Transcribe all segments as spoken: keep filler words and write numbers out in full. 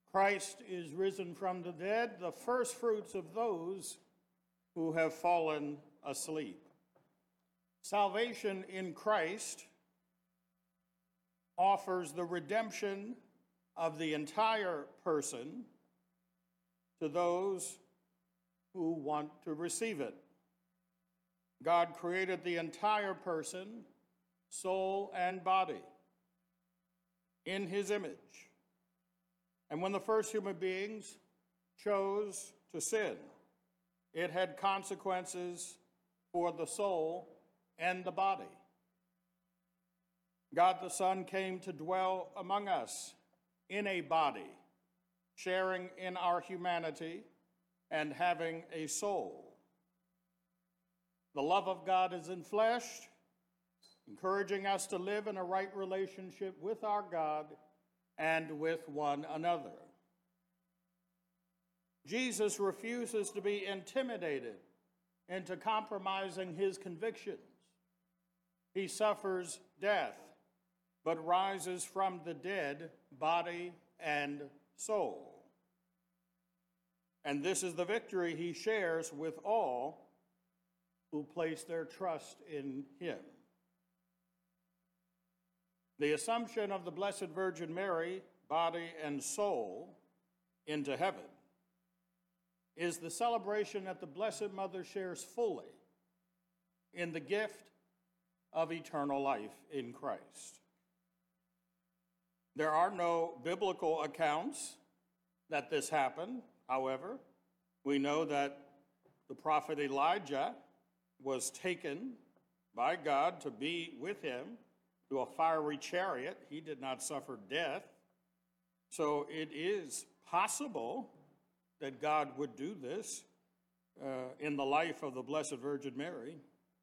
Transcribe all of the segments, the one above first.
Christ is risen from the dead, the first fruits of those who have fallen asleep. Salvation in Christ offers the redemption of the entire person to those who want to receive it. God created the entire person, soul and body, in his image. And when the first human beings chose to sin, it had consequences for the soul and the body. God the Son came to dwell among us in a body, sharing in our humanity and having a soul. The love of God is enfleshed, encouraging us to live in a right relationship with our God and with one another. Jesus refuses to be intimidated into compromising his convictions. He suffers death, but rises from the dead, body and soul. And this is the victory he shares with all who place their trust in him. The assumption of the Blessed Virgin Mary, body and soul, into heaven is the celebration that the Blessed Mother shares fully in the gift of eternal life in Christ. There are no biblical accounts that this happened. However, we know that the prophet Elijah was taken by God to be with him to a fiery chariot. He did not suffer death. So it is possible that God would do this uh, in the life of the Blessed Virgin Mary.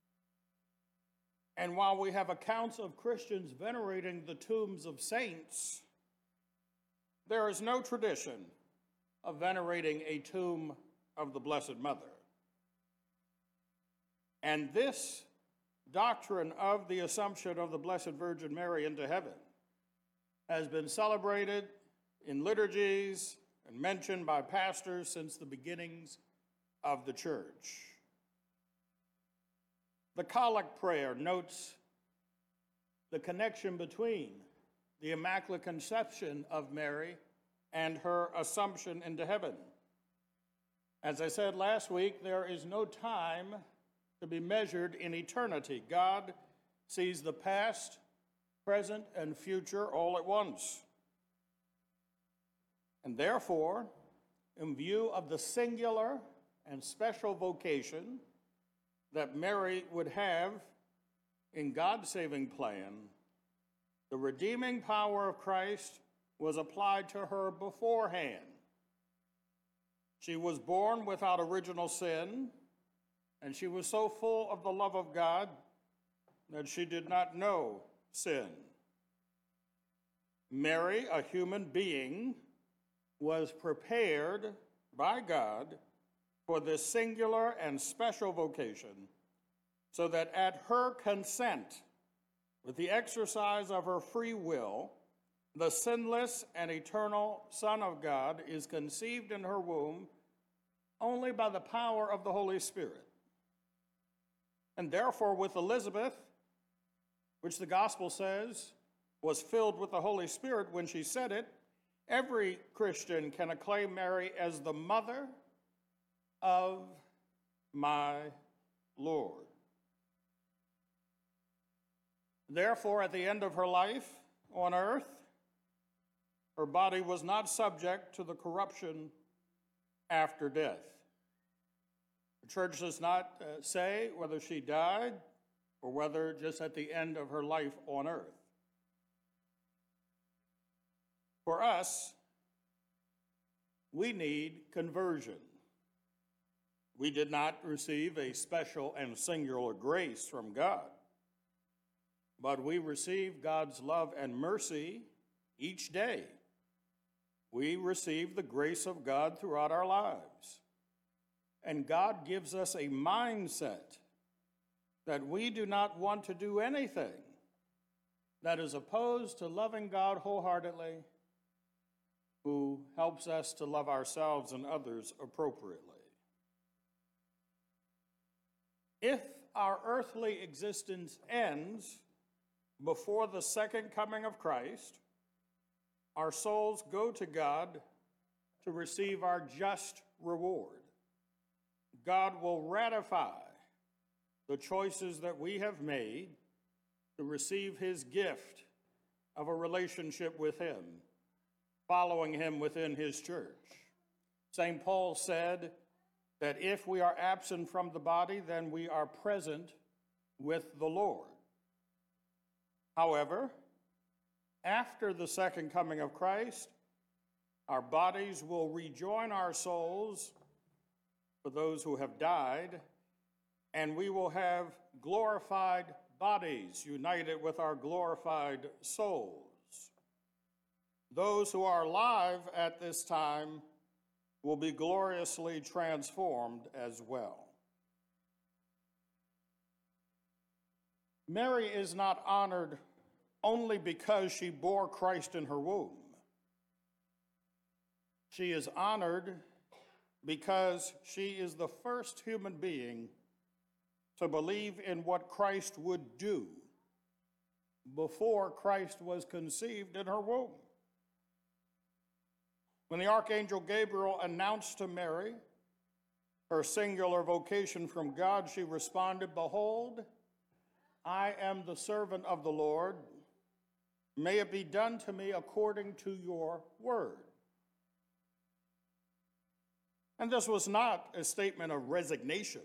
And while we have accounts of Christians venerating the tombs of saints, there is no tradition of venerating a tomb of the Blessed Mother. And this doctrine of the Assumption of the Blessed Virgin Mary into heaven has been celebrated in liturgies and mentioned by pastors since the beginnings of the church. The Collect Prayer notes the connection between the Immaculate Conception of Mary and her Assumption into heaven. As I said last week, there is no time to be measured in eternity. God sees the past, present, and future all at once. And therefore, in view of the singular and special vocation that Mary would have in God's saving plan, the redeeming power of Christ was applied to her beforehand. She was born without original sin, and she was so full of the love of God that she did not know sin. Mary, a human being, was prepared by God for this singular and special vocation, so that at her consent, with the exercise of her free will, the sinless and eternal Son of God is conceived in her womb only by the power of the Holy Spirit. And therefore, with Elizabeth, which the gospel says was filled with the Holy Spirit when she said it, every Christian can acclaim Mary as the mother of my Lord. Therefore, at the end of her life on earth, her body was not subject to the corruption after death. The church does not uh, say whether she died or whether just at the end of her life on earth. For us, we need conversion. We did not receive a special and singular grace from God, but we receive God's love and mercy each day. We receive the grace of God throughout our lives. And God gives us a mindset that we do not want to do anything that is opposed to loving God wholeheartedly, who helps us to love ourselves and others appropriately. If our earthly existence ends before the second coming of Christ, our souls go to God to receive our just reward. God will ratify the choices that we have made to receive his gift of a relationship with him, following him within his church. Saint Paul said that if we are absent from the body, then we are present with the Lord. However, after the second coming of Christ, our bodies will rejoin our souls for those who have died, and we will have glorified bodies united with our glorified souls. Those who are alive at this time will be gloriously transformed as well. Mary is not honored only because she bore Christ in her womb. She is honored because she is the first human being to believe in what Christ would do before Christ was conceived in her womb. When the Archangel Gabriel announced to Mary her singular vocation from God, she responded, "Behold, I am the servant of the Lord. May it be done to me according to your word." And this was not a statement of resignation.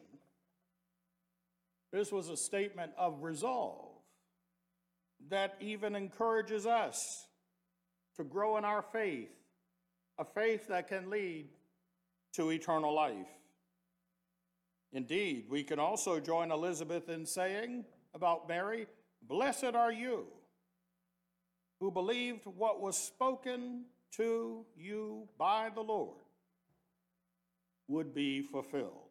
This was a statement of resolve that even encourages us to grow in our faith, a faith that can lead to eternal life. Indeed, we can also join Elizabeth in saying about Mary, "Blessed are you who believed what was spoken to you by the Lord would be fulfilled."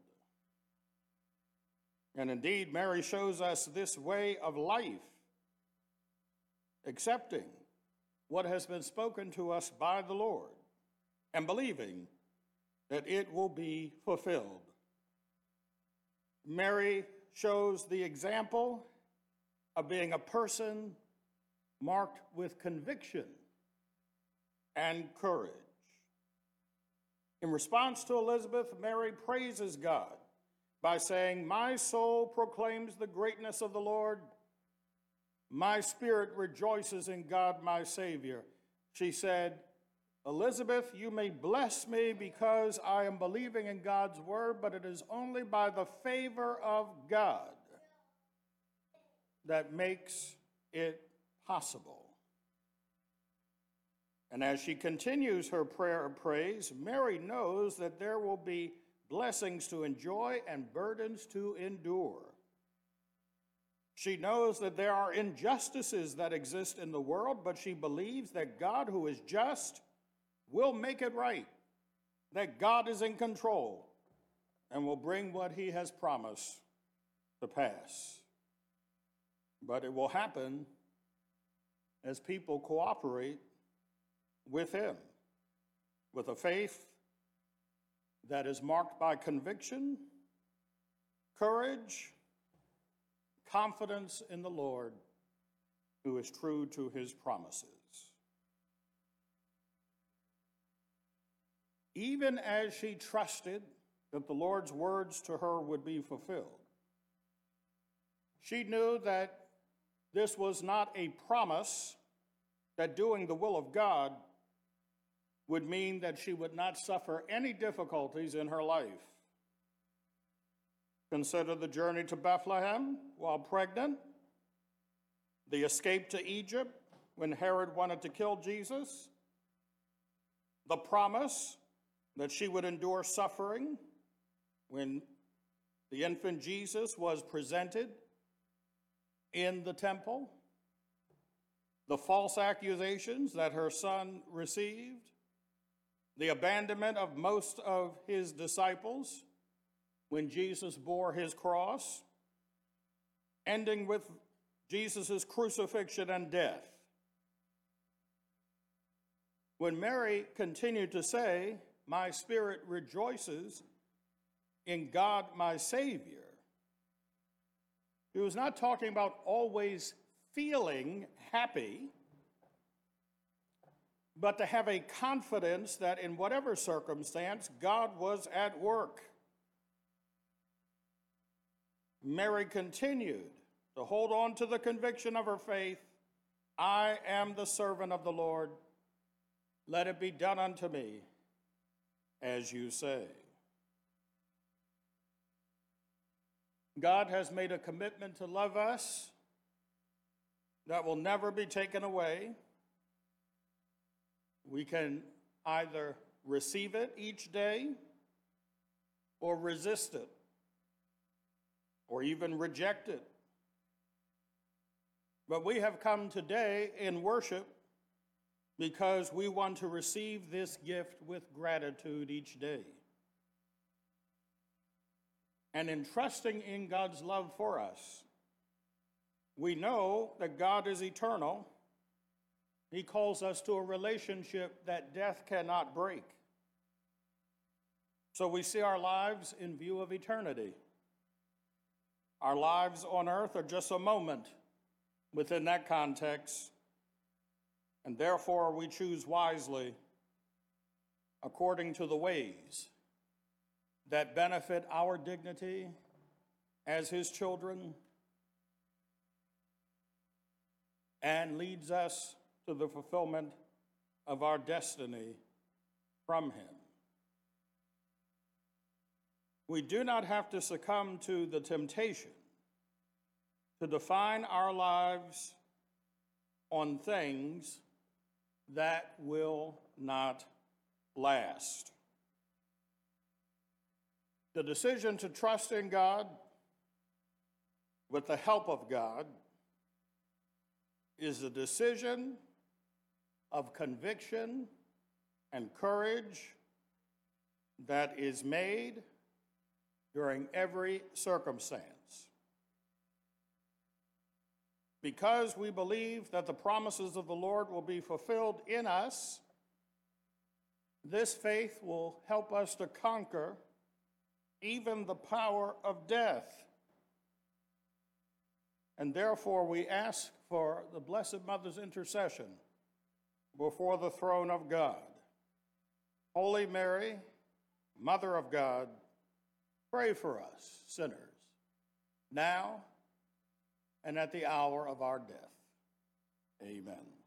And indeed, Mary shows us this way of life, accepting what has been spoken to us by the Lord and believing that it will be fulfilled. Mary shows the example of being a person marked with conviction and courage. In response to Elizabeth, Mary praises God by saying, "My soul proclaims the greatness of the Lord. My spirit rejoices in God, my Savior." She said, "Elizabeth, you may bless me because I am believing in God's word, but it is only by the favor of God that makes it possible." And as she continues her prayer of praise, Mary knows that there will be blessings to enjoy and burdens to endure. She knows that there are injustices that exist in the world, but she believes that God, who is just, will make it right, that God is in control and will bring what he has promised to pass. But it will happen as people cooperate with him, with a faith that is marked by conviction, courage, confidence in the Lord, who is true to his promises. Even as she trusted that the Lord's words to her would be fulfilled, she knew that this was not a promise that doing the will of God would mean that she would not suffer any difficulties in her life. Consider the journey to Bethlehem while pregnant, the escape to Egypt when Herod wanted to kill Jesus, the promise that she would endure suffering when the infant Jesus was presented in the temple, the false accusations that her son received, the abandonment of most of his disciples when Jesus bore his cross, ending with Jesus' crucifixion and death. When Mary continued to say, "My spirit rejoices in God my Savior," she was not talking about always feeling happy, but to have a confidence that in whatever circumstance, God was at work. Mary continued to hold on to the conviction of her faith. "I am the servant of the Lord. Let it be done unto me as you say." God has made a commitment to love us that will never be taken away. We can either receive it each day or resist it or even reject it. But we have come today in worship because we want to receive this gift with gratitude each day. And in trusting in God's love for us, we know that God is eternal. He calls us to a relationship that death cannot break. So we see our lives in view of eternity. Our lives on earth are just a moment within that context, and therefore we choose wisely according to the ways that benefit our dignity as His children and leads us to the fulfillment of our destiny from Him. We do not have to succumb to the temptation to define our lives on things that will not last. The decision to trust in God with the help of God is a decision of conviction and courage that is made during every circumstance. Because we believe that the promises of the Lord will be fulfilled in us, this faith will help us to conquer even the power of death. And therefore we ask for the Blessed Mother's intercession before the throne of God. Holy Mary, Mother of God, pray for us, sinners, now and at the hour of our death. Amen.